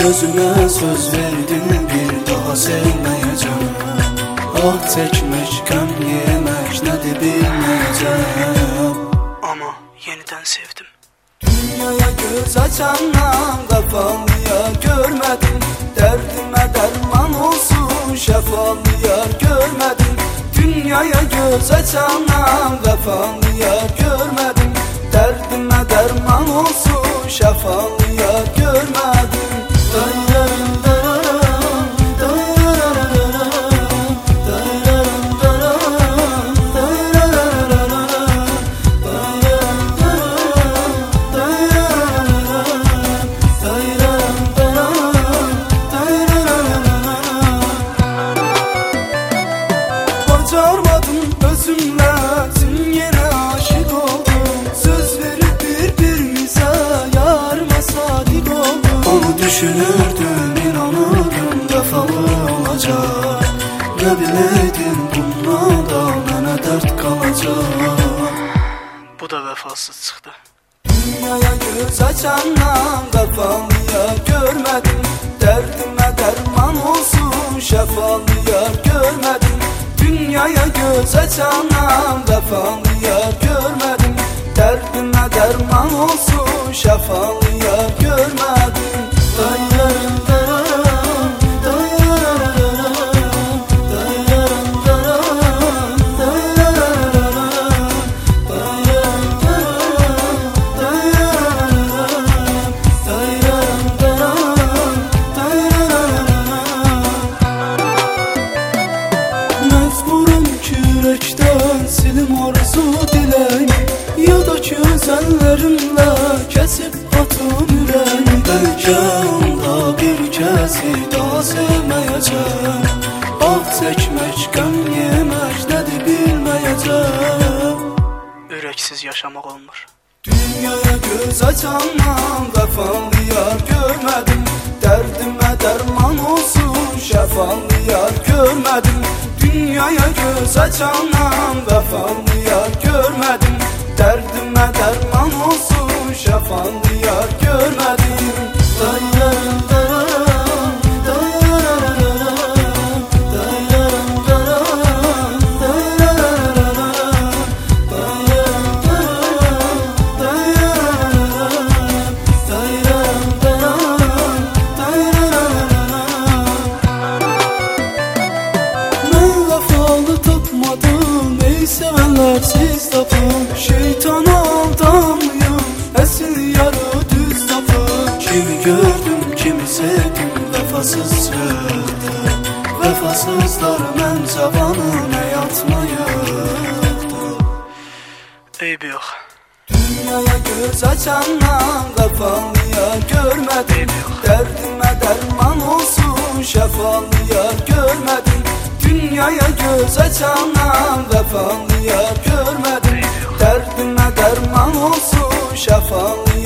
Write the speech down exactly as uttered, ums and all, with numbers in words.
Özüme söz verdin bir daha sevmeyeceğim. Ah çekmek, qəm yemək nədir bilməyəcəm. Ama yeniden sevdim. Dünyaya göz açandan qapalıya görmədim. Dərdimə dərman olsun şəfalıya görmədim. Dünyaya göz açandan qapalıya görmədim. Dərdimə dərman olsun şəfalıya görmədim. Bacarmadım özümlə, yine aşık oldum. Söz verip birbirimize yarıma sadık oldum. Onu düşünürdüm, inanırdım vefalı olacak. Ne bileydim bundan da mənə dert kalacak. Bu da vefasız çıktı. Dünyaya göz açandan qapalıya görmədim. Dərdimə dərman olsun şəfalıya görmədim. Dünyaya göz açandan qapalıya görmədim. Dərdimə dərman olsun şəfalıya görmədim. Dayarım dayarım dayarım dayarım dayarım dayarım dayarım dayarım mecburum ki yürekten silim arzu dileğimi. Ya da gözəllərimlə kesip atım ürəyimi. Bəlkə onda bir kəsi daha sevməyəcəm. Ah çəkmək, qəm yemək nədir bilməyəcəm. Üreksiz yaşamak olmur. Dünyaya göz açandan qapalıya görmədim. Dərdimə dərman olsun şəfalıya görmədim. Dünyaya göz açandan qapalıya görmədim. Dərdimə dərman olsun şəfalıya görmədim. Dayarım dayarım dayarım dayarım dayarım dayarım sevenler siz tapın. Şeytan aldamıyor, esil yarı düz tapın. Kimi gördüm, kimi sevdim, vefasız çıktı. Vefasızlar mən cavanım, yatmayıqdı. Eybi yok. Dünyaya göz açandan qapalıya görmədim. Dərdimə dərman olsun şəfalıya görmədim. Dünyaya göz açandan qapalıya görmədim. Dərdimə dərman olsun şəfalıya